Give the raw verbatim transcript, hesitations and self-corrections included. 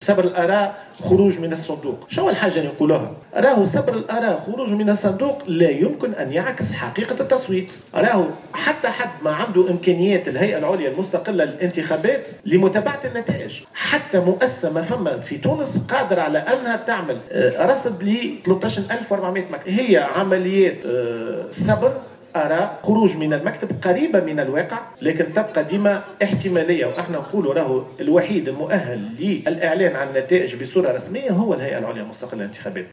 صبر الآراء خروج من الصندوق. شو الحاجة اللي نقولها؟ راهو صبر الآراء خروج من الصندوق لا يمكن أن يعكس حقيقة التصويت. راهو حتى حد ما عنده إمكانيات الهيئة العليا المستقلة للانتخابات لمتابعة النتائج، حتى مؤسسة ما فما في تونس قادرة على أنها تعمل رصد ل ثلاثة عشر ألف وأربعمائة مكتب. هي عمليات صبر آراء خروج من المكتب قريبة من الواقع، لكن تبقى ديما احتمالية. وإحنا نقولوا راهو الوحيد المؤهل للإعلان عن النتائج بصورة رسمية هو الهيئة العليا المستقلة للانتخابات.